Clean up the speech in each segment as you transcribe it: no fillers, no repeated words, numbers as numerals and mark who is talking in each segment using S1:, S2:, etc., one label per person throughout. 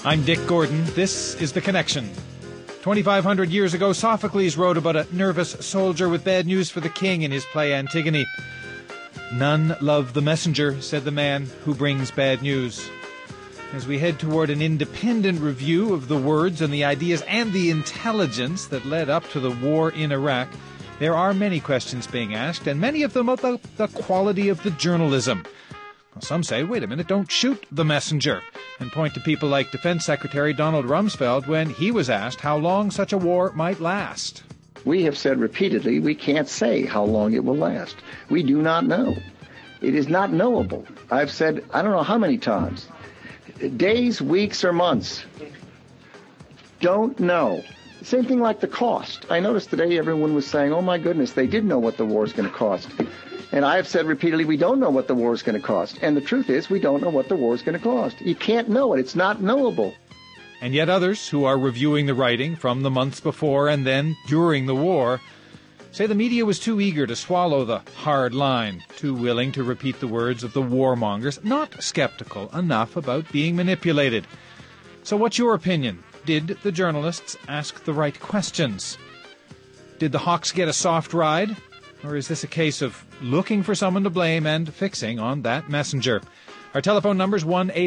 S1: I'm Dick Gordon. This is The Connection. 2,500 years ago, Sophocles wrote about a nervous soldier with bad news for the king in his play Antigone. None love the messenger, said the man who brings bad news. As we head toward an independent review of the words and the ideas and the intelligence that led up to the war in Iraq, there are many questions being asked, and many of them about the quality of the journalism. Well, some say, wait a minute, don't shoot the messenger, and point to people like Defense Secretary Donald Rumsfeld when he was asked how long such a war might last.
S2: We have said repeatedly we can't say how long it will last. We do not know. It is not knowable. I've said I don't know how many times. Days, weeks, or months. Don't know. Same thing like the cost. I noticed today everyone was saying, oh my goodness, they did know what the war is going to cost. And I have said repeatedly we don't know what the war is going to cost. And the truth is we don't know what the war is going to cost. You can't know it. It's not knowable.
S1: And yet others who are reviewing the writing from the months before and then during the war say the media was too eager to swallow the hard line, too willing to repeat the words of the warmongers, not skeptical enough about being manipulated. So what's your opinion? Did the journalists ask the right questions? Did the Hawks get a soft ride? Or is this a case of looking for someone to blame and fixing on that messenger? Our telephone number is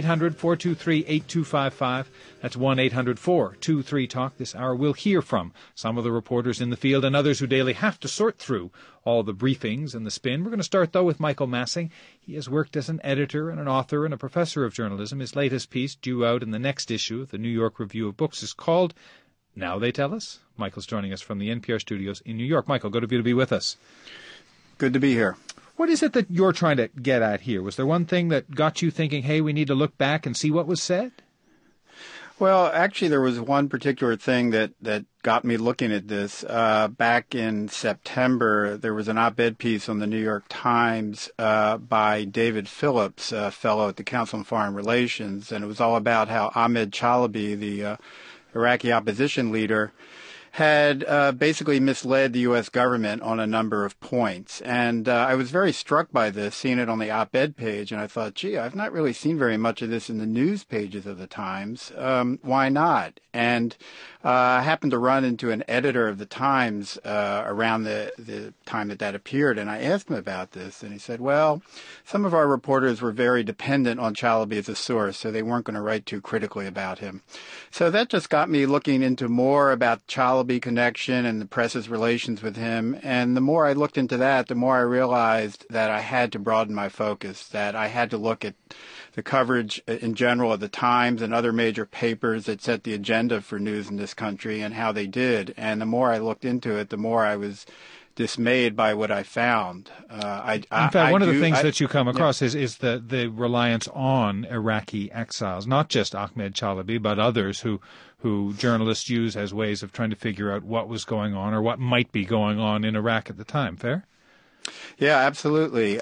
S1: 1-800-423-8255. That's 1-800-423-TALK. This hour we'll hear from some of the reporters in the field and others who daily have to sort through all the briefings and the spin. We're going to start, though, with Michael Massing. He has worked as an editor and an author and a professor of journalism. His latest piece, due out in the next issue of the New York Review of Books, is called Now They Tell Us. Michael's joining us from the NPR studios in New York. Michael, good of you to be with us.
S3: Good to be here.
S1: What is it that you're trying to get at here? Was there one thing that got you thinking, hey, we need to look back and see what was said?
S3: Well, actually, there was one particular thing that got me looking at this. Back in September, there was an op-ed piece on the New York Times by David Phillips, a fellow at the Council on Foreign Relations, and it was all about how Ahmed Chalabi, the Iraqi opposition leader, had basically misled the U.S. government on a number of points. And I was very struck by this, seeing it on the op-ed page, and I thought, gee, I've not really seen very much of this in the news pages of the Times. Why not? And I happened to run into an editor of the Times around the time that appeared, and I asked him about this, and he said, well, some of our reporters were very dependent on Chalabi as a source, so they weren't going to write too critically about him. So that just got me looking into more about Chalabi connection and the press's relations with him, and the more I looked into that, the more I realized that I had to broaden my focus, that I had to look at the coverage in general of the Times and other major papers that set the agenda for news in this country and how they did. And the more I looked into it, the more I was dismayed by what I found.
S1: In fact, one of the things that you come across is the reliance on Iraqi exiles, not just Ahmed Chalabi, but others who journalists use as ways of trying to figure out what was going on or what might be going on in Iraq at the time. Fair?
S3: Yeah, absolutely.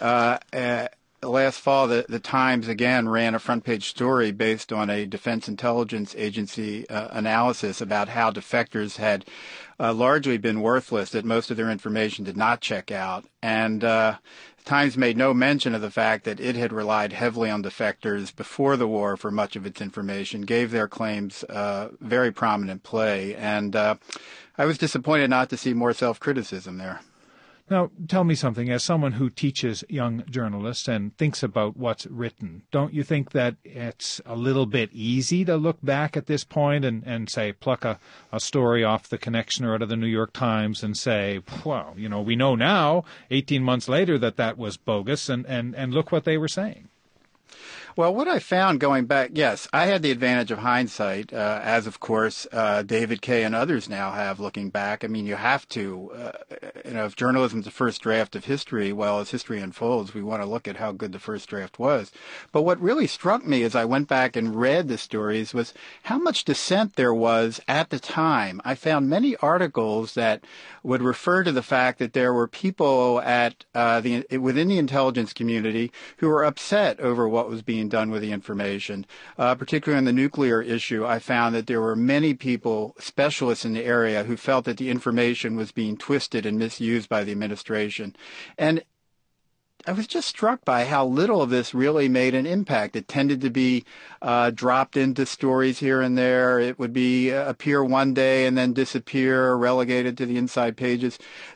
S3: Last fall, the Times again ran a front-page story based on a Defense Intelligence Agency analysis about how defectors had largely been worthless, that most of their information did not check out. And Times made no mention of the fact that it had relied heavily on defectors before the war for much of its information, gave their claims very prominent play. And I was disappointed not to see more self-criticism there.
S1: Now, tell me something. As someone who teaches young journalists and thinks about what's written, don't you think that it's a little bit easy to look back at this point and say, pluck a story off the Connection or out of the New York Times and say, well, you know, we know now, 18 months later, that was bogus, and look what they were saying?
S3: Well, what I found going back, yes, I had the advantage of hindsight, as of course David Kay and others now have looking back. I mean, you have to, if journalism's the first draft of history, well, as history unfolds, we want to look at how good the first draft was. But what really struck me as I went back and read the stories was how much dissent there was at the time. I found many articles that would refer to the fact that there were people at within the intelligence community who were upset over what was being done with the information. Particularly on the nuclear issue, I found that there were many people, specialists in the area, who felt that the information was being twisted and misused by the administration. And was just struck by how little of this really made an impact. It tended to be dropped into stories here and there. It would be appear one day and then disappear, relegated to the inside pages.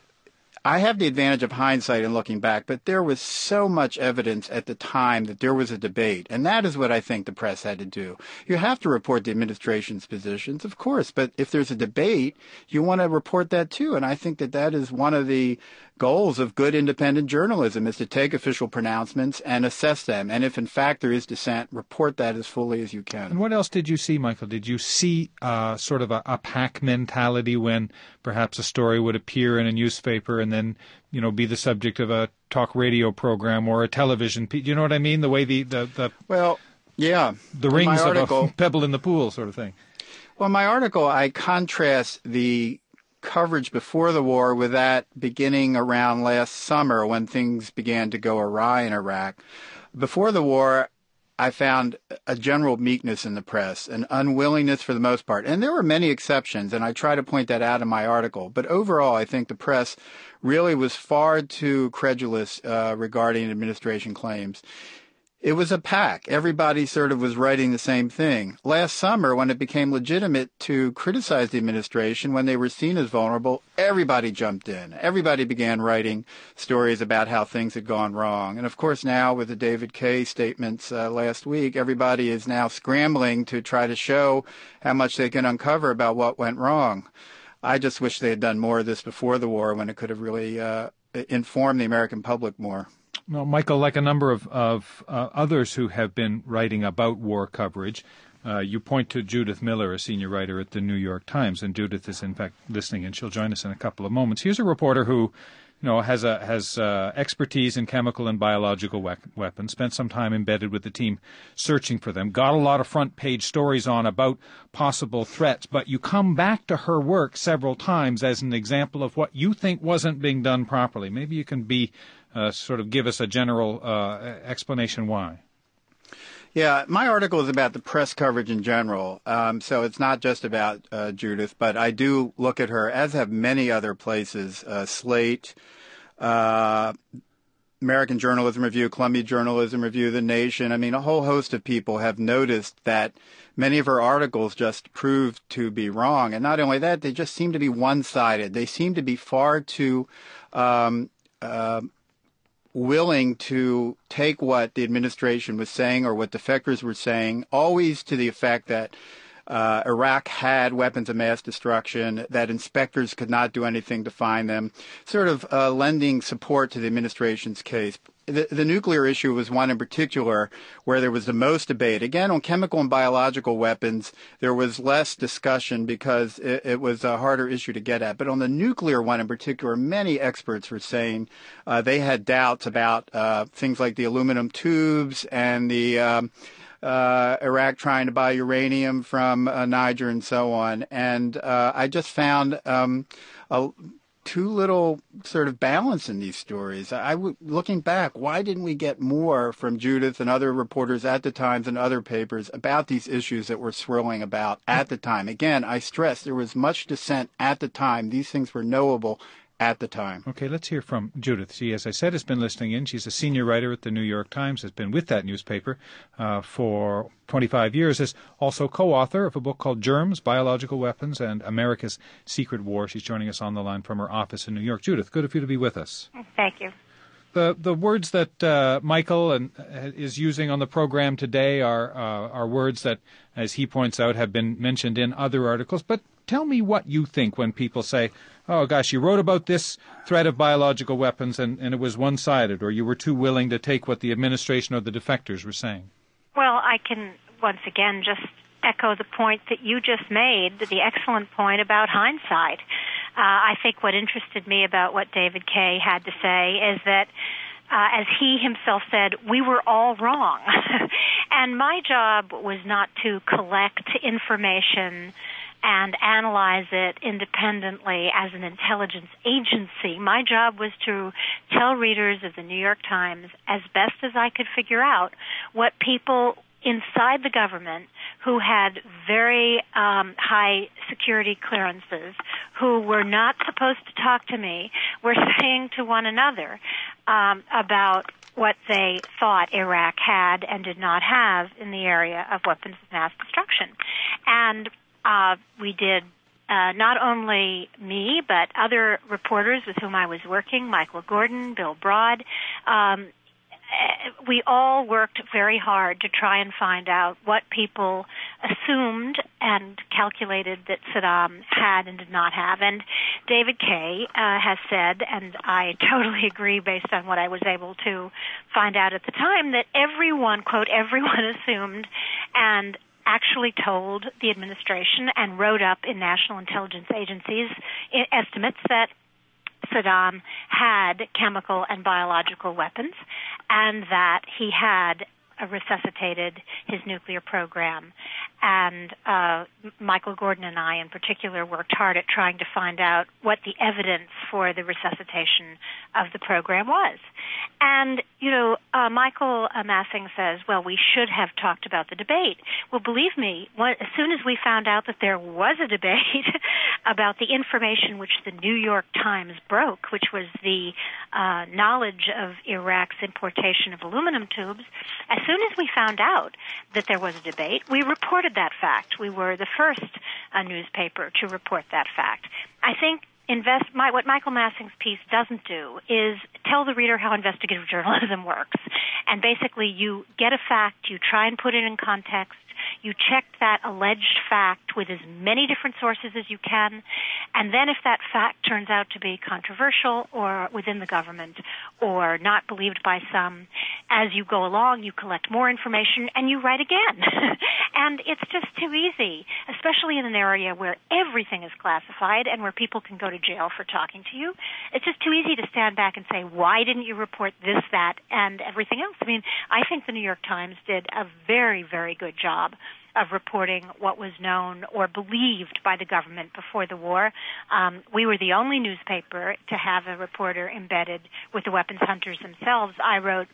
S3: I have the advantage of hindsight in looking back, but there was so much evidence at the time that there was a debate, and that is what I think the press had to do. You have to report the administration's positions, of course, but if there's a debate, you want to report that too, and I think that that is one of the goals of good independent journalism, is to take official pronouncements and assess them, and if in fact there is dissent, report that as fully as you can.
S1: And what else did you see, Michael? Did you see sort of a pack mentality when perhaps a story would appear in a newspaper and then, be the subject of a talk radio program or a television? Do you know what I mean? The way
S3: well, yeah,
S1: the rings of a pebble in the pool sort of thing.
S3: Well, in my article, I contrast the coverage before the war with that beginning around last summer when things began to go awry in Iraq. Before the war, I found a general meekness in the press, an unwillingness for the most part. And there were many exceptions, and I try to point that out in my article. But overall, I think the press really was far too credulous regarding administration claims. It was a pack. Everybody sort of was writing the same thing. Last summer, when it became legitimate to criticize the administration, when they were seen as vulnerable, everybody jumped in. Everybody began writing stories about how things had gone wrong. And of course now with the David Kaye statements last week, everybody is now scrambling to try to show how much they can uncover about what went wrong. I just wish they had done more of this before the war, when it could have really informed the American public more.
S1: Well, Michael, like a number of others who have been writing about war coverage, you point to Judith Miller, a senior writer at the New York Times, and Judith is in fact listening, and she'll join us in a couple of moments. Here's a reporter who, has expertise in chemical and biological weapons, spent some time embedded with the team searching for them, got a lot of front-page stories about possible threats, but you come back to her work several times as an example of what you think wasn't being done properly. Maybe you can sort of give us a general explanation why.
S3: Yeah, my article is about the press coverage in general, so it's not just about Judith, but I do look at her, as have many other places, Slate, American Journalism Review, Columbia Journalism Review, The Nation. I mean, a whole host of people have noticed that many of her articles just proved to be wrong. And not only that, they just seem to be one-sided. They seem to be far too willing to take what the administration was saying or what defectors were saying, always to the effect that Iraq had weapons of mass destruction, that inspectors could not do anything to find them, sort of lending support to the administration's case. The nuclear issue was one in particular where there was the most debate. Again, on chemical and biological weapons, there was less discussion because it was a harder issue to get at. But on the nuclear one in particular, many experts were saying they had doubts about things like the aluminum tubes and the Iraq trying to buy uranium from Niger and so on. And I just found too little sort of balance in these stories. Looking back, why didn't we get more from Judith and other reporters at the Times and other papers about these issues that were swirling about at the time? Again, I stress there was much dissent at the time. These things were knowable at the time.
S1: Okay, let's hear from Judith. She, as I said, has been listening in. She's a senior writer at the New York Times, has been with that newspaper for 25 years, is also co-author of a book called Germs, Biological Weapons, and America's Secret War. She's joining us on the line from her office in New York. Judith, good of you to be with us.
S4: Thank you.
S1: The words that Michael is using on the program today are words that, as he points out, have been mentioned in other articles. But tell me what you think when people say, oh, gosh, you wrote about this threat of biological weapons and it was one-sided, or you were too willing to take what the administration or the defectors were saying.
S4: Well, I can once again just echo the point that you just made, the excellent point about hindsight. I think what interested me about what David Kaye had to say is that, as he himself said, we were all wrong. And my job was not to collect information and analyze it independently as an intelligence agency. My job was to tell readers of the New York Times, as best as I could figure out, what people inside the government who had very high security clearances, who were not supposed to talk to me, were saying to one another. about what they thought Iraq had and did not have in the area of weapons of mass destruction. And we did, not only me, but other reporters with whom I was working, Michael Gordon, Bill Broad, we all worked very hard to try and find out what people assumed and calculated that Saddam had and did not have. And David Kaye has said, and I totally agree based on what I was able to find out at the time, that everyone, quote, everyone assumed and actually told the administration and wrote up in national intelligence agencies estimates that Saddam had chemical and biological weapons and that he had resuscitated his nuclear program. And Michael Gordon and I in particular worked hard at trying to find out what the evidence for the resuscitation of the program was. And, Michael Massing says, well, we should have talked about the debate. Well, believe me, as soon as we found out that there was a debate about the information which the New York Times broke, which was the knowledge of Iraq's importation of aluminum tubes, as soon as we found out that there was a debate, we reported that fact. We were the first newspaper to report that fact. I think what Michael Massing's piece doesn't do is tell the reader how investigative journalism works. And basically, you get a fact, you try and put it in context, you check that alleged fact with as many different sources as you can, and then if that fact turns out to be controversial or within the government or not believed by some, as you go along, you collect more information and you write again. And it's just too easy, especially in an area where everything is classified and where people can go to jail for talking to you. It's just too easy to stand back and say, why didn't you report this, that, and everything else? I mean, I think the New York Times did a very, very good job of reporting what was known or believed by the government before the war. We were the only newspaper to have a reporter embedded with the weapons hunters themselves. I wrote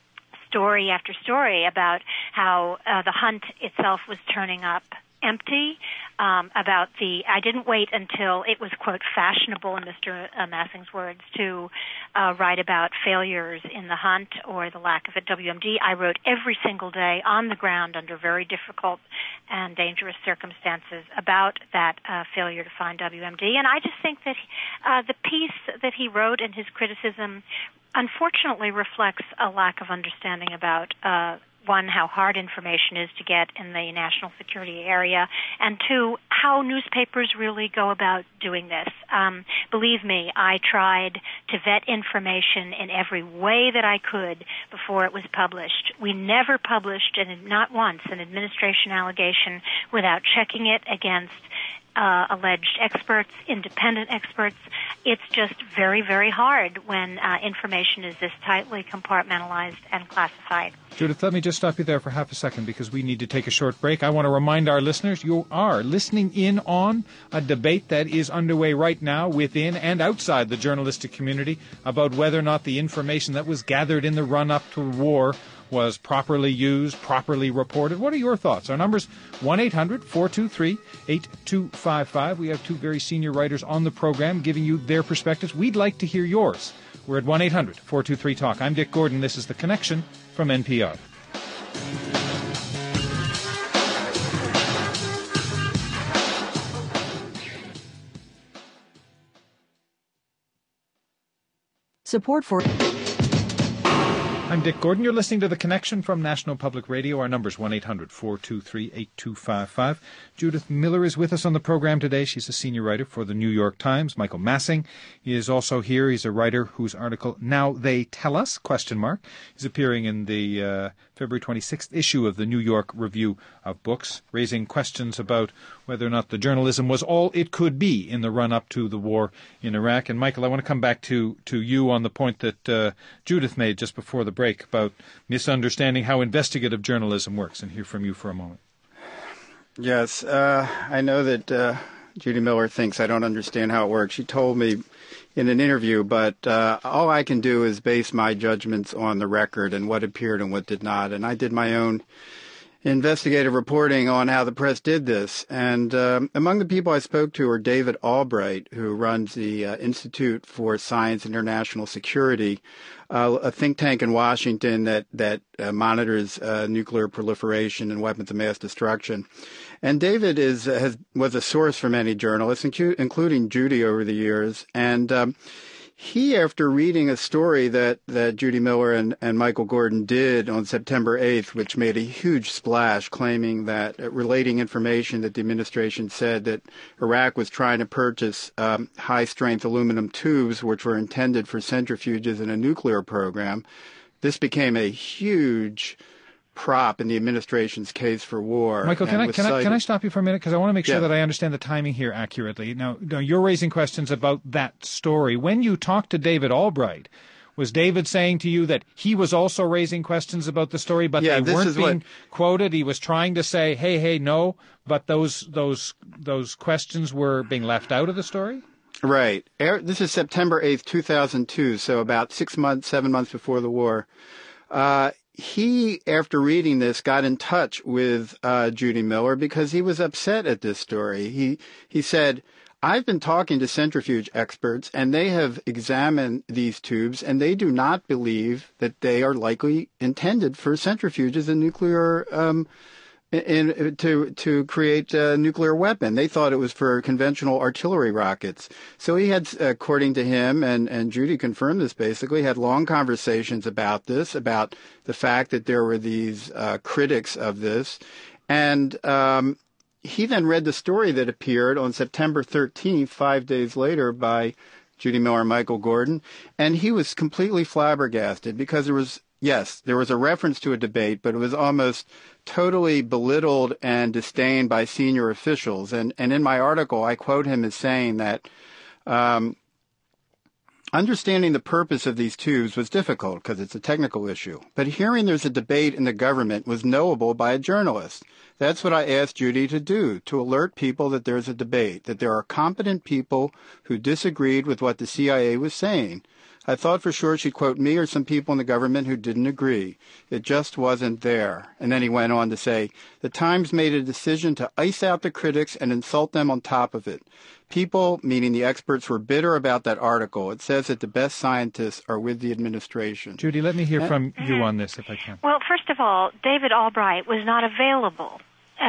S4: story after story about how the hunt itself was turning up empty, I didn't wait until it was, quote, fashionable, in Mr. Massing's words, to write about failures in the hunt or the lack of it. WMD, I wrote every single day on the ground under very difficult and dangerous circumstances about that failure to find WMD. And I just think that the piece that he wrote and his criticism unfortunately reflects a lack of understanding about one, how hard information is to get in the national security area, and two, how newspapers really go about doing this. Believe me, I tried to vet information in every way that I could before it was published. We never published, and not once, an administration allegation without checking it against alleged experts, independent experts. It's just very, very hard when information is this tightly compartmentalized and classified.
S1: Judith, let me just stop you there for half a second because we need to take a short break. I want to remind our listeners you are listening in on a debate that is underway right now within and outside the journalistic community about whether or not the information that was gathered in the run-up to war was properly used, properly reported. What are your thoughts? Our number's 1-800-423-8255. We have two very senior writers on the program giving you their perspectives. We'd like to hear yours. We're at 1-800-423-TALK. I'm Dick Gordon. This is The Connection from NPR.
S5: Support for...
S1: I'm Dick Gordon. You're listening to The Connection from National Public Radio. Our number's 1-800-423-8255. Judith Miller is with us on the program today. She's a senior writer for the New York Times. Michael Massing, he is also here. He's a writer whose article, Now They Tell Us, ? is appearing in the February 26th issue of the New York Review of Books, raising questions about whether or not the journalism was all it could be in the run-up to the war in Iraq. And, Michael, I want to come back to you on the point that Judith made just before the break about misunderstanding how investigative journalism works, and hear from you for a moment.
S3: Yes, I know that Judy Miller thinks I don't understand how it works. She told me in an interview, but all I can do is base my judgments on the record and what appeared and what did not. And I did my own investigative reporting on how the press did this. And among the people I spoke to are David Albright, who runs the Institute for Science and International Security, a think tank in Washington that monitors nuclear proliferation and weapons of mass destruction. And David was a source for many journalists, including Judy over the years. And he, after reading a story that Judy Miller and Michael Gordon did on September 8th, which made a huge splash, claiming that, relating information that the administration said that Iraq was trying to purchase high-strength aluminum tubes, which were intended for centrifuges in a nuclear program, this became a huge prop in the administration's case for war.
S1: Michael, can I stop you for a minute? Because I want to make sure that I understand the timing here accurately. Now, you're raising questions about that story. When you talked to David Albright, was David saying to you that he was also raising questions about the story, but they weren't being quoted? He was trying to say, hey, no, but those questions were being left out of the story?
S3: Right. This is September 8th, 2002, so about 7 months before the war. He, after reading this, got in touch with Judy Miller because he was upset at this story. He said, I've been talking to centrifuge experts, and they have examined these tubes, and they do not believe that they are likely intended for centrifuges in nuclear to create a nuclear weapon. They thought it was for conventional artillery rockets. So he had, according to him, and Judy confirmed this basically, had long conversations about this, about the fact that there were these critics of this. And he then read the story that appeared on September 13th, 5 days later, by Judy Miller and Michael Gordon, and he was completely flabbergasted because there was a reference to a debate, but it was almost totally belittled and disdained by senior officials. And in my article, I quote him as saying that understanding the purpose of these tubes was difficult because it's a technical issue. But hearing there's a debate in the government was knowable by a journalist. That's what I asked Judy to do, to alert people that there's a debate, that there are competent people who disagreed with what the CIA was saying. I thought for sure she'd quote me or some people in the government who didn't agree. It just wasn't there. And then he went on to say, the Times made a decision to ice out the critics and insult them on top of it. People, meaning the experts, were bitter about that article. It says that the best scientists are with the administration.
S1: Judy, let me hear from you on this, if I can.
S4: Well, first of all, David Albright was not available,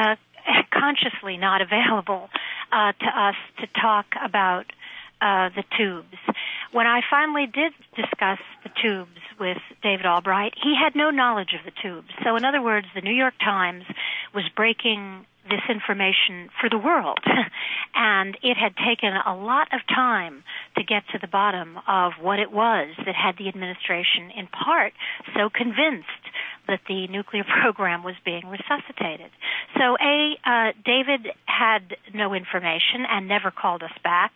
S4: consciously not available to us to talk about the tubes. When I finally did discuss the tubes with David Albright, he had no knowledge of the tubes. So in other words, the New York Times was breaking this information for the world. And it had taken a lot of time to get to the bottom of what it was that had the administration, in part, so convinced that the nuclear program was being resuscitated. So, David had no information and never called us back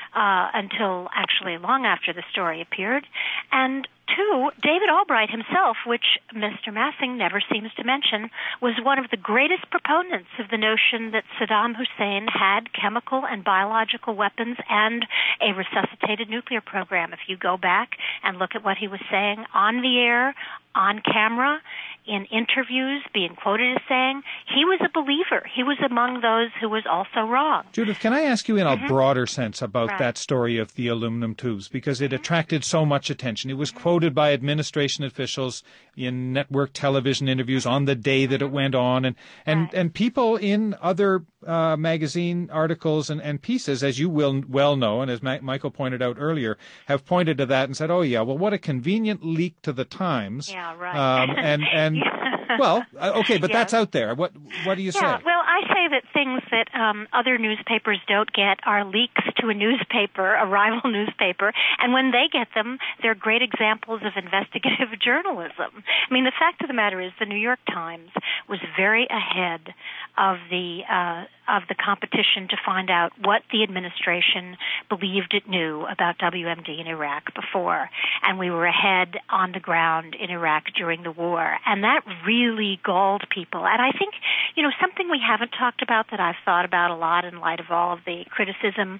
S4: until actually long after the story appeared. And two, David Albright himself, which Mr. Massing never seems to mention, was one of the greatest proponents of the notion that Saddam Hussein had chemical and biological weapons and a resuscitated nuclear program. If you go back and look at what he was saying on the air, on camera, in interviews, being quoted as saying, he was a believer. He was among those who was also wrong.
S1: Judith, can I ask you in a broader sense about that story of the aluminum tubes? Because it attracted so much attention. It was quoted by administration officials in network television interviews on the day that it went on. And people in other magazine articles and pieces, as you will well know, and as Michael pointed out earlier, have pointed to that and said, oh, yeah, well, what a convenient leak to the Times.
S4: Yeah, right.
S1: Well, okay, but that's out there. What do you say?
S4: Yeah, well, I say that things that other newspapers don't get are leaks to a newspaper, a rival newspaper, and when they get them, they're great examples of investigative journalism. I mean, the fact of the matter is the New York Times was very ahead of the competition to find out what the administration believed it knew about WMD in Iraq before, and we were ahead on the ground in Iraq during the war, and that really galled people. And I think, something we haven't talked about that I've thought about a lot in light of all of the criticism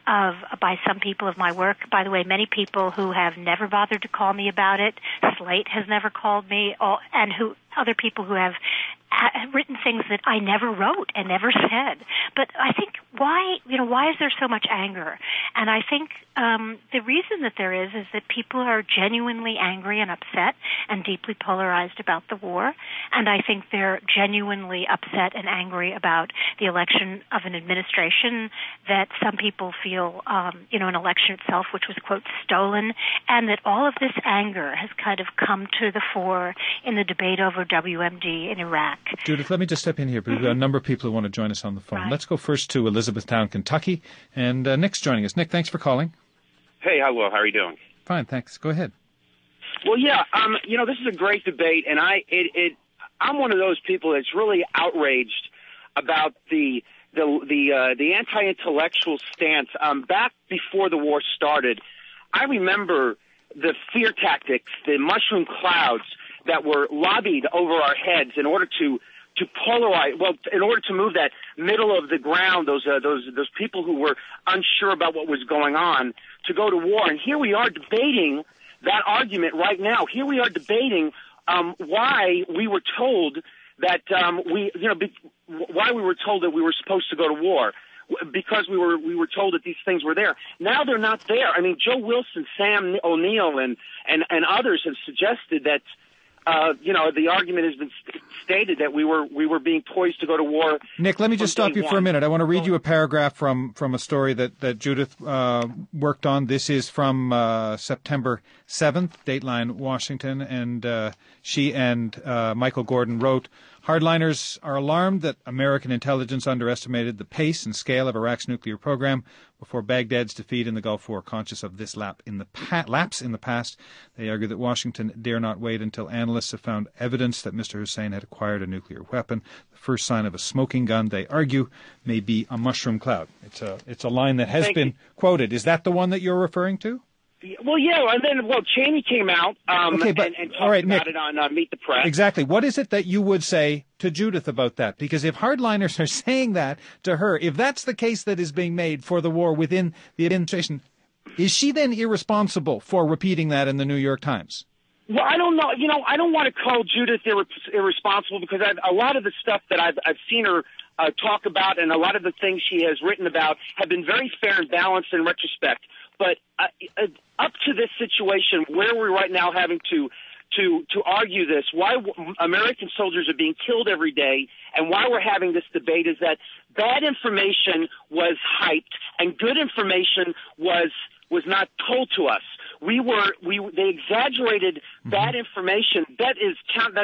S4: by some people of my work. By the way, many people who have never bothered to call me about it. Slate has never called me, and other people who have written things that I never wrote and never said. But I think why is there so much anger? And I think the reason that there is that people are genuinely angry and upset and deeply polarized about the war. And I think they're genuinely upset and angry about the election of an administration that some people feel, an election itself, which was, quote, stolen, and that all of this anger has kind of come to the fore in the debate over WMD in Iraq.
S1: Judith, let me just step in here, because we've got a number of people who want to join us on the phone. Right. Let's go first to Elizabethtown, Kentucky, and Nick's joining us. Nick, thanks for calling.
S6: Hey, hello. How are you doing?
S1: Fine, thanks. Go ahead.
S6: Well, yeah, this is a great debate, and I'm one of those people that's really outraged about the anti-intellectual stance. Back before the war started, I remember the fear tactics, the mushroom clouds that were lobbied over our heads in order to polarize, in order to move that middle of the ground, those people who were unsure about what was going on, to go to war. And here we are debating that argument right now. Here we are debating why we were told that why we were told that we were supposed to go to war, because we were told that these things were there. Now they're not there. I mean, Joe Wilson, Sam O'Neill, and others have suggested that the argument has been stated that we were being poised to go to war.
S1: Nick, let me just stop you for a minute. I want to read you a paragraph from a story that Judith worked on. This is from September 7th, Dateline Washington, and she and Michael Gordon wrote, "Hardliners are alarmed that American intelligence underestimated the pace and scale of Iraq's nuclear program before Baghdad's defeat in the Gulf War. Conscious of this lapse in the past, they argue that Washington dare not wait until analysts have found evidence that Mr. Hussein had acquired a nuclear weapon. The first sign of a smoking gun, they argue, may be a mushroom cloud." It's a line that has been quoted. Is that the one that you're referring to?
S6: Well, yeah, and then, Cheney came out and talked about
S1: Nick,
S6: it on Meet the Press.
S1: Exactly. What is it that you would say to Judith about that? Because if hardliners are saying that to her, if that's the case that is being made for the war within the administration, is she then irresponsible for repeating that in the New York Times?
S6: Well, I don't know. I don't want to call Judith irresponsible, because a lot of the stuff that I've seen her talk about, and a lot of the things she has written about, have been very fair and balanced in retrospect. But up to this situation where we're right now having to argue this, why American soldiers are being killed every day, and why we're having this debate, is that bad information was hyped and good information was not told to us. They exaggerated bad information. That is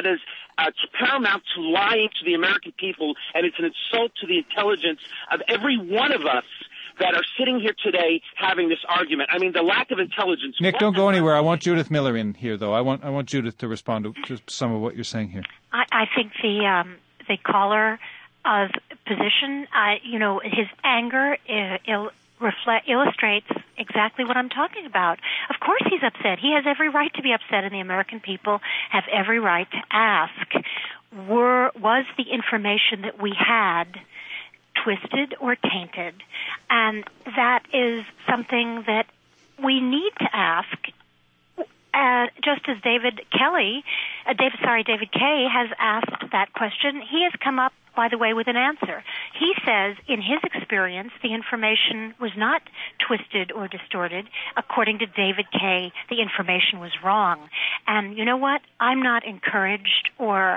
S6: paramount to lying to the American people, and it's an insult to the intelligence of every one of us that are sitting here today having this argument. I mean, the lack of intelligence.
S1: Nick, don't go anywhere. I want Judith Miller in here, though. I want Judith to respond to some of what you're saying here.
S4: I think the caller's position, his anger illustrates exactly what I'm talking about. Of course he's upset. He has every right to be upset, and the American people have every right to ask, was the information that we had twisted or tainted? And that is something that we need to ask, just as David Kay has asked that question. He has come up, by the way, with an answer. He says, in his experience, the information was not twisted or distorted. According to David Kay, the information was wrong. And you know what? I'm not encouraged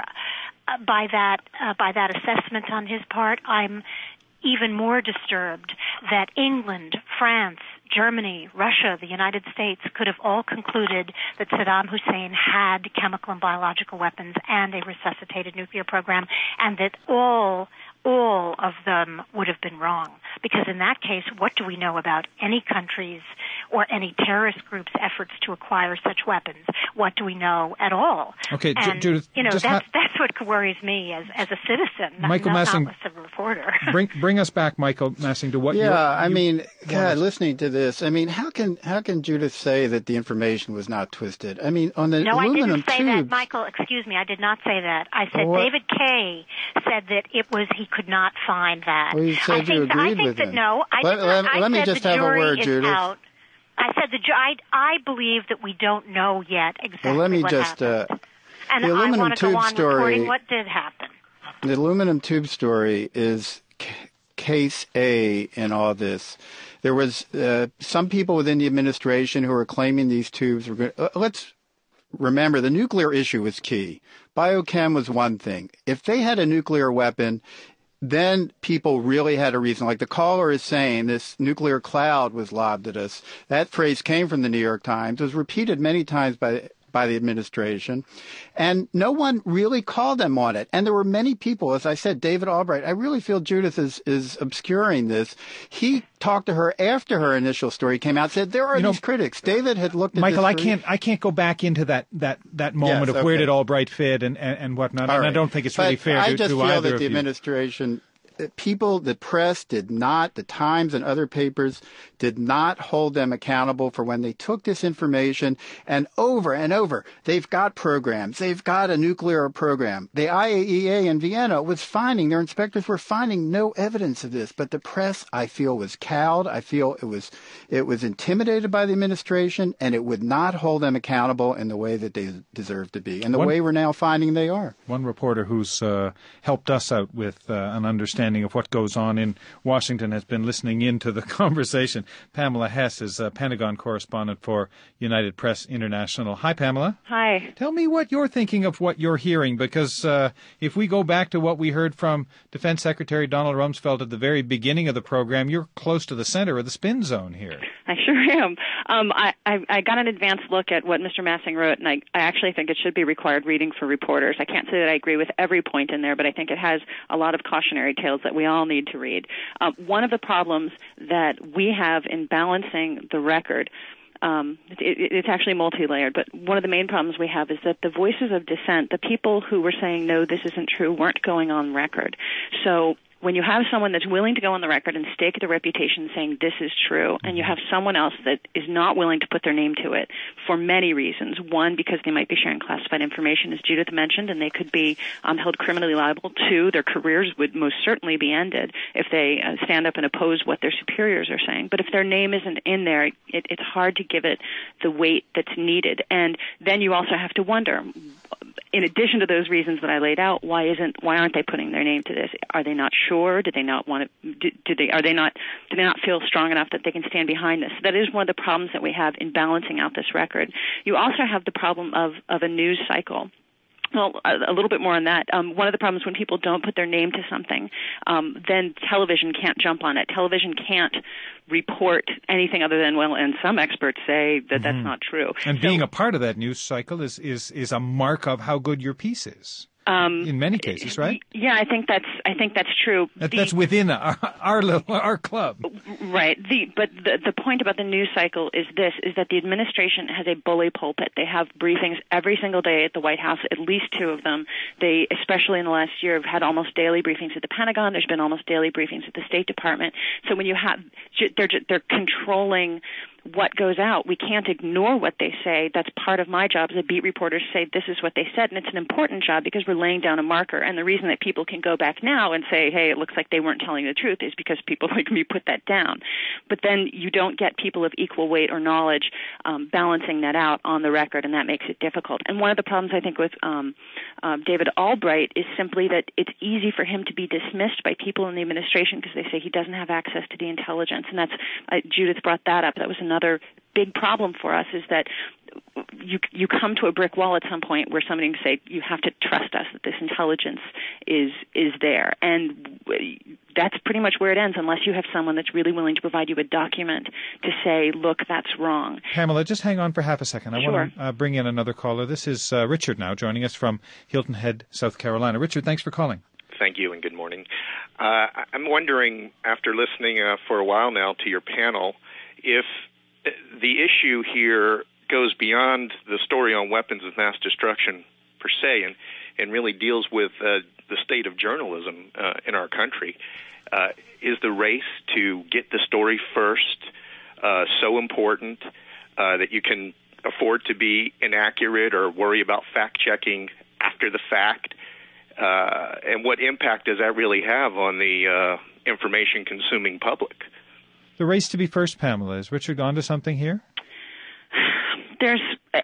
S4: by that assessment on his part. I'm even more disturbed that England, France, Germany, Russia, the United States could have all concluded that Saddam Hussein had chemical and biological weapons and a resuscitated nuclear program, and that all of them would have been wrong. Because in that case, what do we know about any countries or any terrorist group's efforts to acquire such weapons? What do we know at all?
S1: Okay,
S4: and,
S1: Judith,
S4: that's what worries me as a citizen,
S1: Michael Massing,
S4: not as a reporter.
S1: bring us back, Michael Massing, to what
S3: listening to this, I mean, how can Judith say that the information was not twisted? I mean, on the
S4: No,
S3: aluminum
S4: I didn't say
S3: tubes,
S4: that, Michael. Excuse me, I did not say that. I said David Kay said that he could not find that.
S3: Well, you said you agreed with him.
S4: No,
S3: let me just have a word, Judith.
S4: I said I believe that we don't know yet exactly
S3: what
S4: happened. And
S3: the aluminum
S4: I want to
S3: tube
S4: go on
S3: story.
S4: reporting what did happen.
S3: The aluminum tube story is case A in all this. There was some people within the administration who were claiming these tubes were good. Let's remember, the nuclear issue was key. Biochem was one thing. If they had a nuclear weapon, then people really had a reason. Like the caller is saying, this nuclear cloud was lobbed at us. That phrase came from the New York Times. It was repeated many times by the administration, and no one really called them on it. And there were many people, as I said, David Albright. I really feel Judith is obscuring this. He talked to her after her initial story came out, said there are these critics. David had looked at
S1: Michael,
S3: this
S1: I can't go back into that moment of where did Albright fit and whatnot.
S3: All
S1: and
S3: right.
S1: I don't think it's really fair to either of you.
S3: I just feel that the administration, people, the press did not, the Times and other papers did not hold them accountable for when they took this information and over, they've got programs. They've got a nuclear program. The IAEA in Vienna was finding, their inspectors were finding no evidence of this, but the press, I feel, was cowed. I feel it was intimidated by the administration, and it would not hold them accountable in the way that they deserve to be, and the way we're now finding they are.
S1: One reporter who's helped us out with an understanding of what goes on in Washington has been listening in to the conversation. Pamela Hess is a Pentagon correspondent for United Press International. Hi, Pamela.
S7: Hi.
S1: Tell me what you're thinking of what you're hearing, because if we go back to what we heard from Defense Secretary Donald Rumsfeld at the very beginning of the program, you're close to the center of the spin zone here.
S7: I sure am. I got an advanced look at what Mr. Massing wrote, and I actually think it should be required reading for reporters. I can't say that I agree with every point in there, but I think it has a lot of cautionary tales that we all need to read. One of the problems that we have in balancing the record, it's actually multi-layered, but one of the main problems we have is that the voices of dissent, the people who were saying, no, this isn't true, weren't going on record. So when you have someone that's willing to go on the record and stake their reputation saying this is true, and you have someone else that is not willing to put their name to it for many reasons. One, because they might be sharing classified information, as Judith mentioned, and they could be held criminally liable. Two, their careers would most certainly be ended if they stand up and oppose what their superiors are saying. But if their name isn't in there, it's hard to give it the weight that's needed. And then you also have to wonder, in addition to those reasons that I laid out, why aren't they putting their name to this? Are they not sure? Do they not want to? Do they not feel strong enough that they can stand behind this? That is one of the problems that we have in balancing out this record. You also have the problem of a news cycle. Well, a little bit more on that. One of the problems when people don't put their name to something, then television can't jump on it. Television can't report anything other than, well, and some experts say that that's not true.
S1: And being a part of that news cycle is a mark of how good your piece is. In many cases, right?
S7: Yeah, I think that's true.
S1: That's within our club,
S7: right? But the point about the news cycle is that the administration has a bully pulpit. They have briefings every single day at the White House, at least two of them. They, especially in the last year, have had almost daily briefings at the Pentagon. There's been almost daily briefings at the State Department. So when you have, they're controlling what goes out. We can't ignore what they say. That's part of my job as a beat reporter to say this is what they said, and it's an important job because we're laying down a marker. And the reason that people can go back now and say, hey, it looks like they weren't telling the truth is because people like me put that down. But then you don't get people of equal weight or knowledge balancing that out on the record, and that makes it difficult. And one of the problems I think with David Albright is simply that it's easy for him to be dismissed by people in the administration because they say he doesn't have access to the intelligence. And that's Judith brought that up. That was another big problem for us, is that you come to a brick wall at some point where somebody can say, you have to trust us that this intelligence is there. And that's pretty much where it ends, unless you have someone that's really willing to provide you a document to say, look, that's wrong.
S1: Pamela, just hang on for half a second. I want to bring in another caller. This is Richard now joining us from Hilton Head, South Carolina. Richard, thanks for calling.
S8: Thank you and good morning. I'm wondering, after listening for a while now to your panel, if the issue here goes beyond the story on weapons of mass destruction per se and really deals with the state of journalism in our country. Is the race to get the story first so important that you can afford to be inaccurate or worry about fact-checking after the fact? And what impact does that really have on the information-consuming public?
S1: The race to be first, Pamela. Is Richard gone to something here?
S7: There's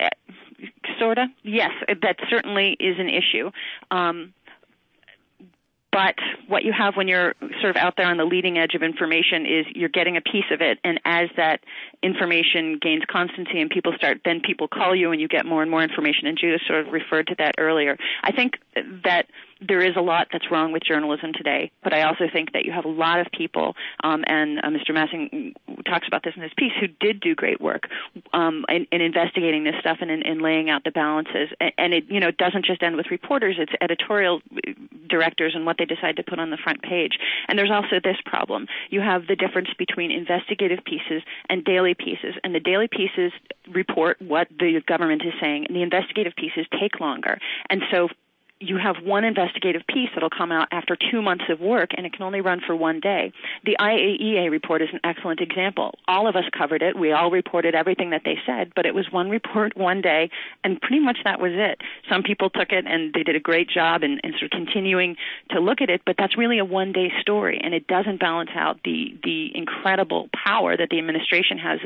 S7: sort of. Yes, that certainly is an issue. But what you have when you're sort of out there on the leading edge of information is you're getting a piece of it, and as that information gains constancy and then people call you and you get more and more information, and Judith sort of referred to that earlier. I think that there is a lot that's wrong with journalism today, but I also think that you have a lot of people, and Mr. Massing talks about this in his piece, who did do great work in investigating this stuff and in laying out the balances. And it doesn't just end with reporters; it's editorial directors and what they decide to put on the front page. And there's also this problem: you have the difference between investigative pieces and daily pieces, and the daily pieces report what the government is saying, and the investigative pieces take longer, and so you have one investigative piece that'll come out after 2 months of work, and it can only run for one day. The IAEA report is an excellent example. All of us covered it. We all reported everything that they said, but it was one report, one day, and pretty much that was it. Some people took it, and they did a great job in sort of continuing to look at it, but that's really a one-day story, and it doesn't balance out the incredible power that the administration has.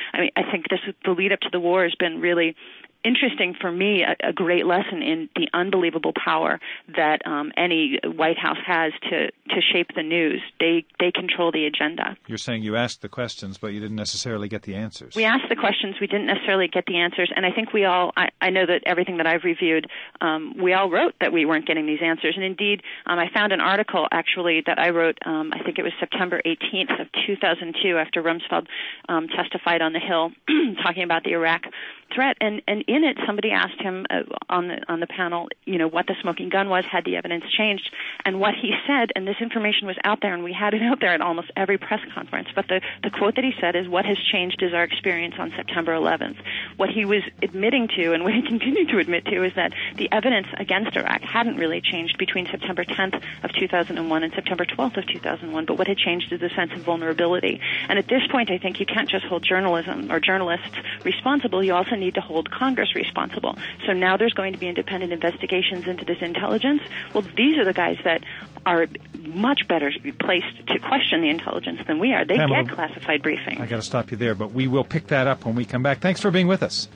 S7: I think the lead up to the war has been really interesting for me, a great lesson in the unbelievable power that any White House has to shape the news. They control the agenda.
S1: You're saying you asked the questions, but you didn't necessarily get the answers.
S7: We asked the questions. We didn't necessarily get the answers. And I think we all, I know that everything that I've reviewed, we all wrote that we weren't getting these answers. And indeed, I found an article actually that I wrote, I think it was September 18th of 2002 after Rumsfeld testified on the Hill talking about the Iraq threat, and in it somebody asked him on the panel, what the smoking gun was, had the evidence changed, and what he said, and this information was out there, and we had it out there at almost every press conference, but the quote that he said is, "What has changed is our experience on September 11th." What he was admitting to, and what he continued to admit to, is that the evidence against Iraq hadn't really changed between September 10th of 2001 and September 12th of 2001, but what had changed is the sense of vulnerability. And at this point, I think you can't just hold journalism or journalists responsible, you also need to hold Congress responsible. So now there's going to be independent investigations into this intelligence. Well, these are the guys that are much better placed to question the intelligence than we are. They
S1: Pamela,
S7: get classified briefings.
S1: I got to stop you there, but we will pick that up when we come back. Thanks for being with us.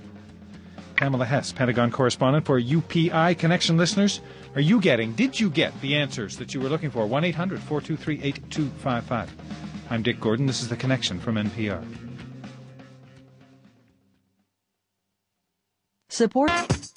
S1: Pamela Hess, Pentagon correspondent for UPI. Connection listeners, did you get the answers that you were looking for? 1-800-423-8255. I'm Dick Gordon. This is The Connection from NPR.
S5: Support.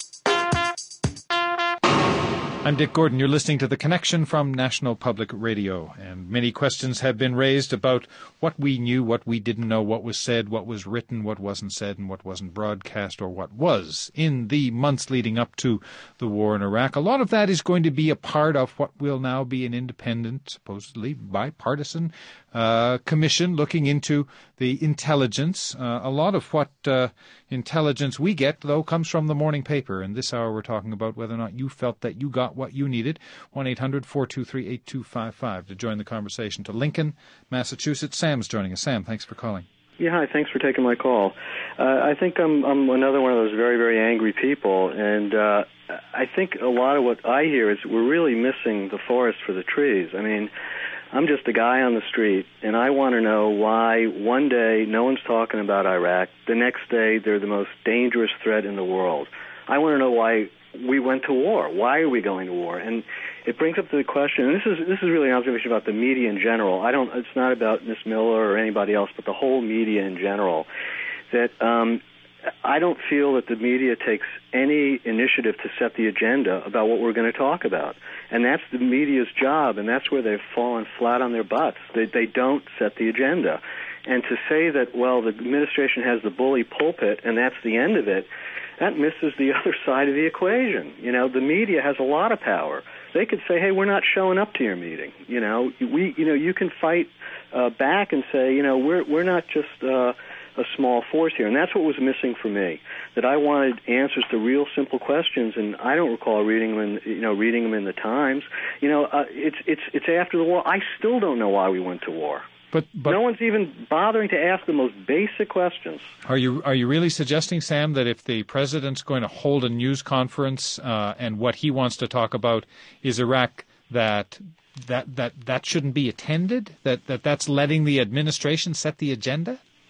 S1: I'm Dick Gordon. You're listening to The Connection from National Public Radio. And many questions have been raised about what we knew, what we didn't know, what was said, what was written, what wasn't said, and what wasn't broadcast, or what was in the months leading up to the war in Iraq. A lot of that is going to be a part of what will now be an independent, supposedly bipartisan commission looking into the intelligence. A lot of what intelligence we get, though, comes from the morning paper. And this hour we're talking about whether or not you felt that you got what you needed. 1-800-423-8255 to join the conversation. To Lincoln, Massachusetts. Sam's joining us. Sam, thanks for calling.
S9: Yeah, hi. Thanks for taking my call. I think I'm another one of those very, very angry people, and I think a lot of what I hear is we're really missing the forest for the trees. I mean, I'm just a guy on the street, and I want to know why one day no one's talking about Iraq, the next day they're the most dangerous threat in the world. I want to know why we went to war. Why are we going to war? And it brings up the question, and this is really an observation about the media in general. It's not about Ms. Miller or anybody else, but the whole media in general, that I don't feel that the media takes any initiative to set the agenda about what we're going to talk about. And that's the media's job, and that's where they've fallen flat on their butts. They don't set the agenda. And to say that, well, the administration has the bully pulpit and that's the end of it, that misses the other side of the equation. The media has a lot of power. They could say, hey, we're not showing up to your meeting. You can fight back and say, we're not just a small force here. And that's what was missing for me, that I wanted answers to real simple questions, and I don't recall reading them in the Times. It's after the war. I still don't know why we went to war. But no one's even bothering to ask the most basic questions.
S1: Are you really suggesting, Sam, that if the president's going to hold a news conference and what he wants to talk about is Iraq, that shouldn't be attended? That's letting the administration set the agenda?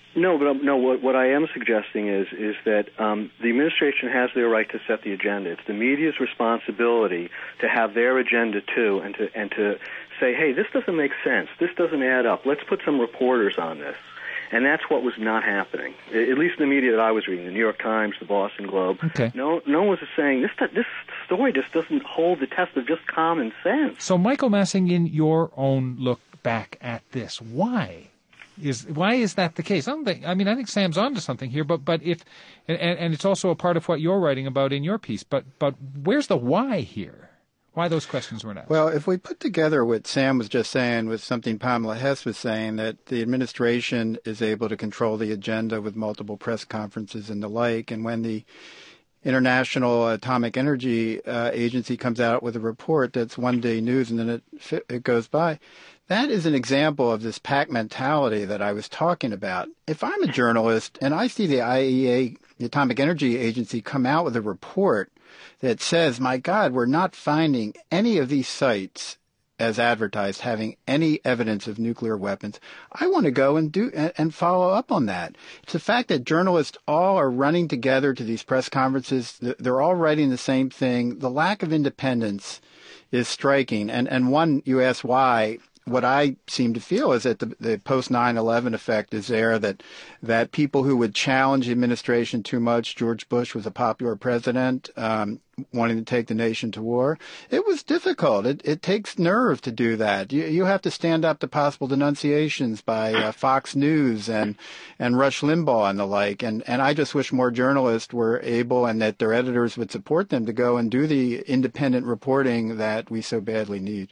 S9: No, but what I am suggesting is that the administration has their right to set the agenda. It's the media's responsibility to have their agenda too, and to say, hey, this doesn't make sense. This doesn't add up. Let's put some reporters on this. And that's what was not happening, at least in the media that I was reading, the New York Times, the Boston Globe.
S1: Okay.
S9: No one was saying, this story just doesn't hold the test of just common sense.
S1: So, Michael Massing, in your own look back at this, why is that the case? I think Sam's onto something here, but if, and it's also a part of what you're writing about in your piece, but where's the why here? Why those questions weren't asked?
S3: Well, if we put together what Sam was just saying with something Pamela Hess was saying, that the administration is able to control the agenda with multiple press conferences and the like, and when the International Atomic Energy Agency comes out with a report that's one-day news and then it goes by, that is an example of this pack mentality that I was talking about. If I'm a journalist and I see the IAEA, the Atomic Energy Agency, come out with a report that says, my God, we're not finding any of these sites as advertised having any evidence of nuclear weapons, I want to go and follow up on that. It's the fact that journalists all are running together to these press conferences. They're all writing the same thing. The lack of independence is striking. And one, you ask why. What I seem to feel is that the post 9/11 effect is there, that people who would challenge the administration too much. George Bush was a popular president, wanting to take the nation to war. It was difficult. It takes nerve to do that. You have to stand up to possible denunciations by Fox News and Rush Limbaugh and the like. And I just wish more journalists were able, and that their editors would support them, to go and do the independent reporting that we so badly need.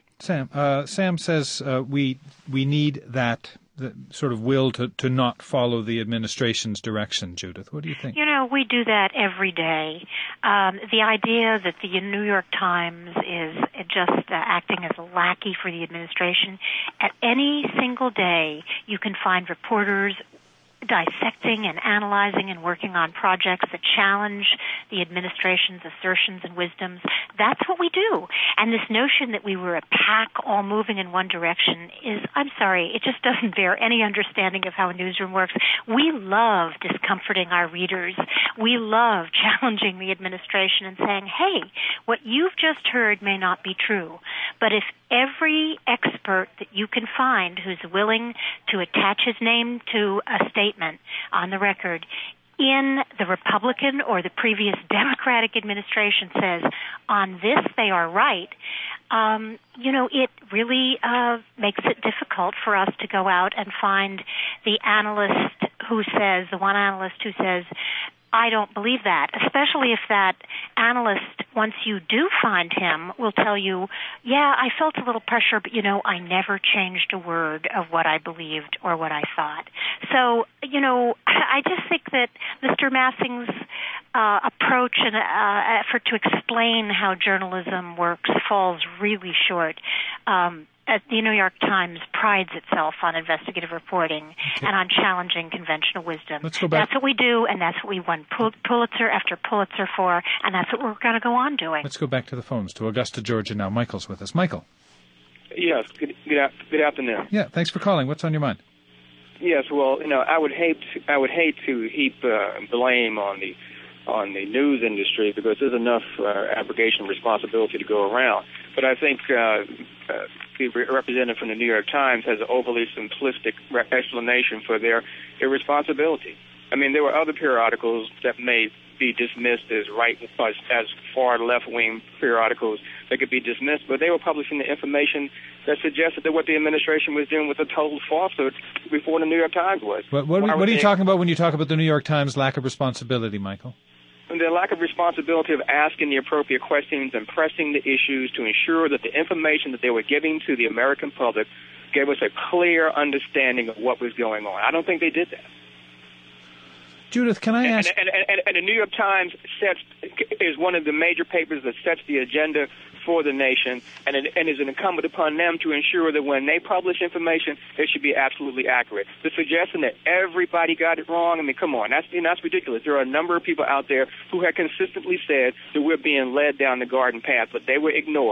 S1: Sam says we need that sort of will to not follow the administration's direction. Judith, what do you think?
S4: We do that every day. The idea that the New York Times is just acting as a lackey for the administration, at any single day you can find reporters dissecting and analyzing and working on projects that challenge the administration's assertions and wisdoms. That's what we do. And this notion that we were a pack all moving in one direction is, I'm sorry, it just doesn't bear any understanding of how a newsroom works. We love discomforting our readers. We love challenging the administration and saying, hey, what you've just heard may not be true. But if every expert that you can find who's willing to attach his name to a statement on the record in the Republican or the previous Democratic administration says, on this they are right, it really makes it difficult for us to go out and find the one analyst who says, I don't believe that, especially if that analyst, once you do find him, will tell you, yeah, I felt a little pressure, but, I never changed a word of what I believed or what I thought. So, I just think that Mr. Massing's approach and effort to explain how journalism works falls really short. The New York Times prides itself on investigative reporting and on challenging conventional wisdom.
S1: Let's go back.
S4: That's what we do, and that's what we won Pulitzer after Pulitzer for, and that's what we're going to go on doing.
S1: Let's go back to the phones, to Augusta, Georgia now. Michael's with us. Michael.
S10: Yes, good afternoon.
S1: Yeah, thanks for calling. What's on your mind?
S10: Yes, well, I would hate to heap blame on the news industry, because there's enough abrogation of responsibility to go around. But I think the representative from the New York Times has an overly simplistic explanation for their irresponsibility. I mean, there were other periodicals that may be dismissed as far left-wing periodicals that could be dismissed, but they were publishing the information that suggested that what the administration was doing was a total falsehood before the New York Times was.
S1: What are you talking about when you talk about the New York Times' lack of responsibility, Michael?
S10: The lack of responsibility of asking the appropriate questions and pressing the issues to ensure that the information that they were giving to the American public gave us a clear understanding of what was going on. I don't think they did that.
S1: Judith, can I ask?
S10: And the New York Times is one of the major papers that sets the agenda for the nation, and is an incumbent upon them to ensure that when they publish information, it should be absolutely accurate. The suggestion that everybody got it wrong, I mean, come on, that's ridiculous. There are a number of people out there who have consistently said that we're being led down the garden path, but they were ignored.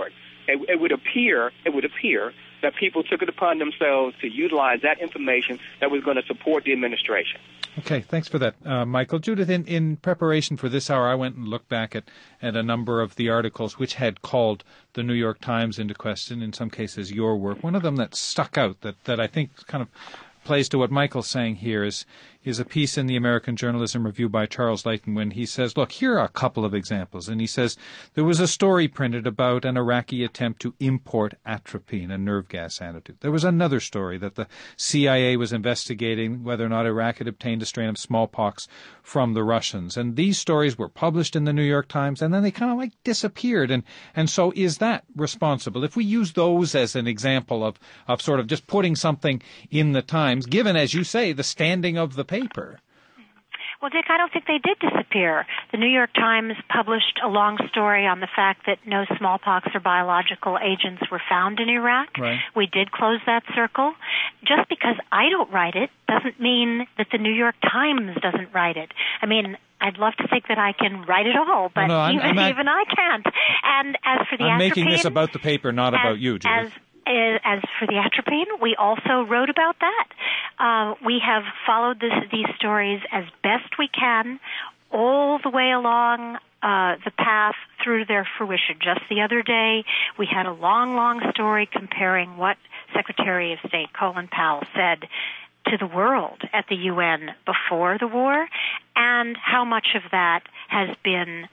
S10: it would appear that people took it upon themselves to utilize that information that was going to support the administration.
S1: Okay, thanks for that, Michael. Judith, in preparation for this hour, I went and looked back at a number of the articles which had called the New York Times into question, in some cases your work. One of them that stuck out, that I think kind of plays to what Michael's saying here, is a piece in the American Journalism Review by Charles Layton when he says, look, here are a couple of examples. And he says, there was a story printed about an Iraqi attempt to import atropine, a nerve gas antidote. There was another story that the CIA was investigating whether or not Iraq had obtained a strain of smallpox from the Russians. And these stories were published in the New York Times, and then they kind of like disappeared. And so is that responsible? If we use those as an example of sort of just putting something in the Times, given, as you say, the standing of the paper.
S4: Well, Dick, I don't think they did disappear. The New York Times published a long story on the fact that no smallpox or biological agents were found in Iraq.
S1: Right.
S4: We did close that circle. Just because I don't write it doesn't mean that the New York Times doesn't write it. I mean, I'd love to think that I can write it all, but even I can't. And as for the
S1: I'm
S4: atropine,
S1: making this about the paper, not about you, Judith.
S4: As for the atropine, we also wrote about that. We have followed these stories as best we can all the way along the path through their fruition. Just the other day, we had a long story comparing what Secretary of State Colin Powell said to the world at the UN before the war, and how much of that has been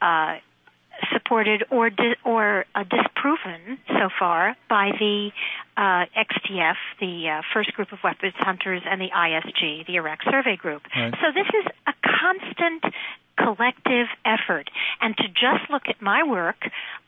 S4: supported or disproven so far by the XTF, the First Group of Weapons Hunters, and the ISG, the Iraq Survey Group.
S1: Right.
S4: So this is a constant collective effort. And to just look at my work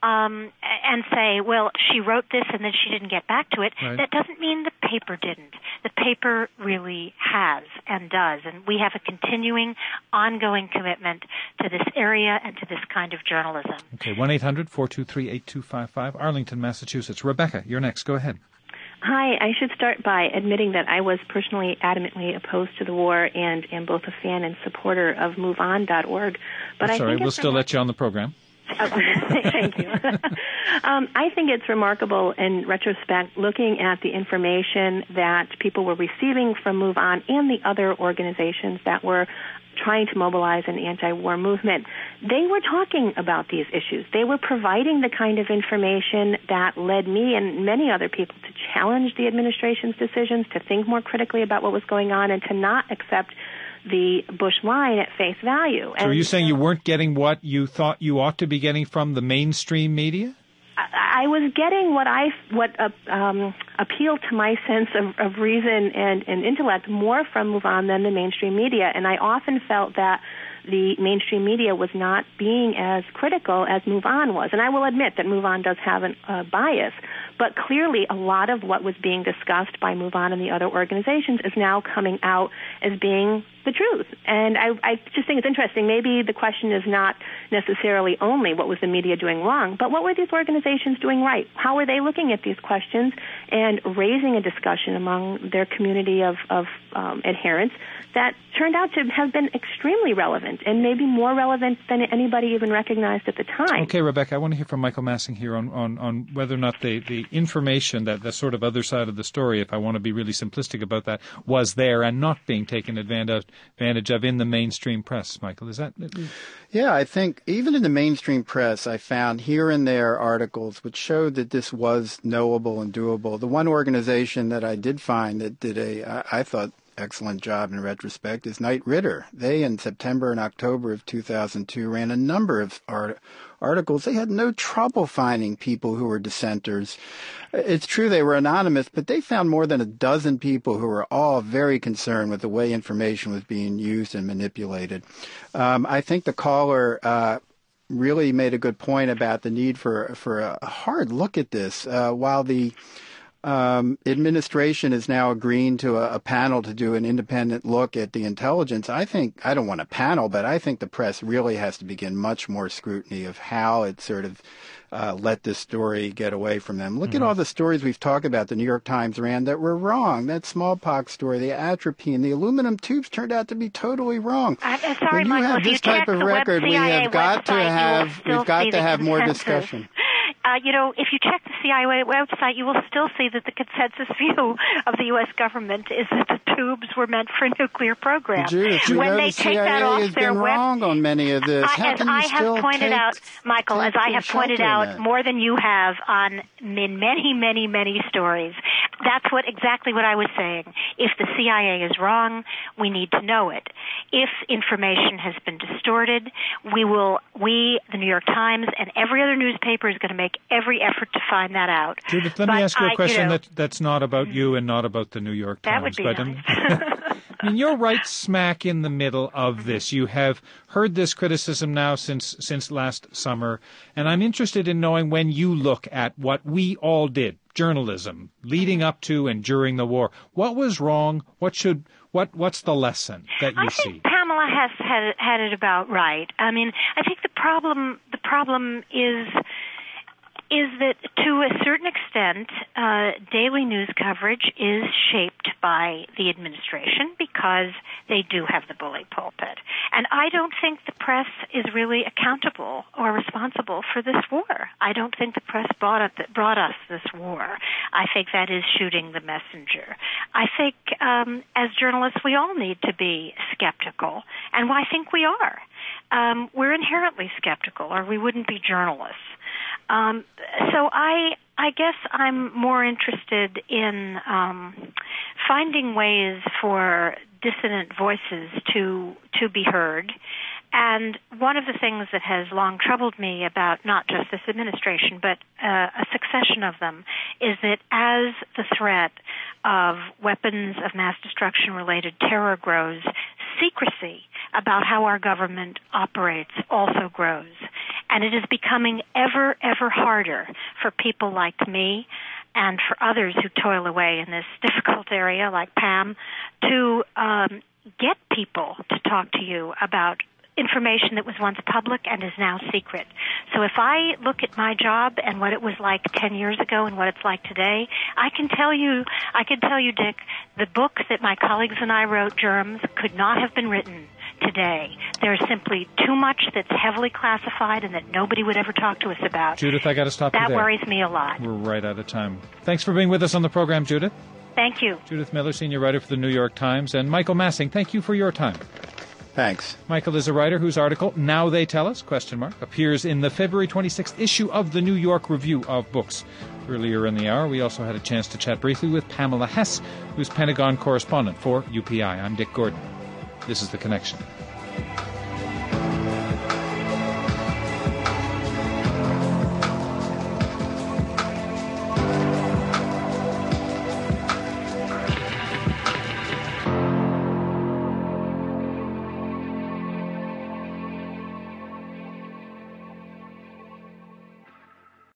S4: and say, well, she wrote this and then she didn't get back to it,
S1: right,
S4: that doesn't mean the paper didn't. The paper really has and does. And we have a continuing, ongoing commitment to this area and to this kind of journalism.
S1: Okay, 1-800-423-8255, Arlington, Massachusetts. Rebecca, you're next. Go ahead.
S11: Hi, I should start by admitting that I was personally adamantly opposed to the war and am both a fan and supporter of MoveOn.org. But
S1: sorry, we'll still let you on the program.
S11: Thank you. I think it's remarkable in retrospect, looking at the information that people were receiving from MoveOn and the other organizations that were trying to mobilize an anti-war movement. They were talking about these issues. They were providing the kind of information that led me and many other people to challenge the administration's decisions, to think more critically about what was going on, and to not accept the Bush line at face value.
S1: So are you saying you weren't getting what you thought you ought to be getting from the mainstream media?
S11: I was getting what appealed to my sense of reason and intellect more from MoveOn than the mainstream media, and I often felt that the mainstream media was not being as critical as MoveOn was. And I will admit that MoveOn does have a bias, but clearly a lot of what was being discussed by MoveOn and the other organizations is now coming out as being the truth. And I just think it's interesting. Maybe the question is not necessarily only what was the media doing wrong, but what were these organizations doing right? How were they looking at these questions and raising a discussion among their community of adherents that turned out to have been extremely relevant and maybe more relevant than anybody even recognized at the time.
S1: Okay, Rebecca, I want to hear from Michael Massing here on whether or not the information, that sort of other side of the story, if I want to be really simplistic about that, was there and not being taken advantage of in the mainstream press. Michael, is that...
S3: Yeah, I think even in the mainstream press, I found here and there articles which showed that this was knowable and doable. The one organization that I did find that did I thought, excellent job in retrospect is Knight Ridder. They, in September and October of 2002, ran a number of articles. They had no trouble finding people who were dissenters. It's true they were anonymous, but they found more than a dozen people who were all very concerned with the way information was being used and manipulated. I think the caller really made a good point about the need for a hard look at this. While the administration is now agreeing to a panel to do an independent look at the intelligence, I don't want a panel, but I think the press really has to begin much more scrutiny of how it sort of let this story get away from them. Look at all the stories we've talked about the New York Times ran that were wrong. That smallpox story, the atropine, the aluminum tubes turned out to be totally wrong.
S4: I'm sorry,
S3: when you
S4: Michael,
S3: have this type of record, we've got to have more discussion.
S4: if you check the CIA website, you will still see that the consensus view of the U.S. government is that the tubes were meant for a nuclear program.
S3: Judith,
S4: when they
S3: the
S4: take
S3: CIA
S4: that off
S3: has
S4: their
S3: been wrong on many of this.
S4: as I have pointed out, Michael, as I have pointed out more than you have on many, many, many stories, that's exactly what I was saying. If the CIA is wrong, we need to know it. If information has been distorted, we, the New York Times, and every other newspaper is going to make every effort to find that out.
S1: Judith, let me ask you a question that's not about you and not about the New York Times.
S4: That would be nice.
S1: I mean, you're right smack in the middle of this. You have heard this criticism now since last summer, and I'm interested in knowing when you look at what we all did, journalism, leading up to and during the war. What was wrong? What's the lesson that you see?
S4: I think Pamela has had it about right. I mean, I think the problem is that to a certain extent, daily news coverage is shaped by the administration because they do have the bully pulpit. And I don't think the press is really accountable or responsible for this war. I don't think the press brought us this war. I think that is shooting the messenger. I think as journalists, we all need to be skeptical, and I think we are. We're inherently skeptical, or we wouldn't be journalists. So I guess I'm more interested in finding ways for dissident voices to be heard. And one of the things that has long troubled me about not just this administration, but a succession of them, is that as the threat of weapons of mass destruction-related terror grows, secrecy about how our government operates also grows. And it is becoming ever, ever harder for people like me and for others who toil away in this difficult area, like Pam, to get people to talk to you about information that was once public and is now secret. So if I look at my job and what it was like 10 years ago and what it's like today, I can tell you, Dick, the book that my colleagues and I wrote, Germs, could not have been written today. There's simply too much that's heavily classified and that nobody would ever talk to us about.
S1: Judith, I got to stop you there.
S4: That worries me a lot.
S1: We're right out of time. Thanks for being with us on the program, Judith.
S4: Thank you.
S1: Judith Miller, senior writer for the New York Times, and Michael Massing, thank you for your time.
S3: Thanks.
S1: Michael is a writer whose article, Now They Tell Us, appears in the February 26th issue of the New York Review of Books. Earlier in the hour, we also had a chance to chat briefly with Pamela Hess, who's Pentagon correspondent for UPI. I'm Dick Gordon. This is The Connection.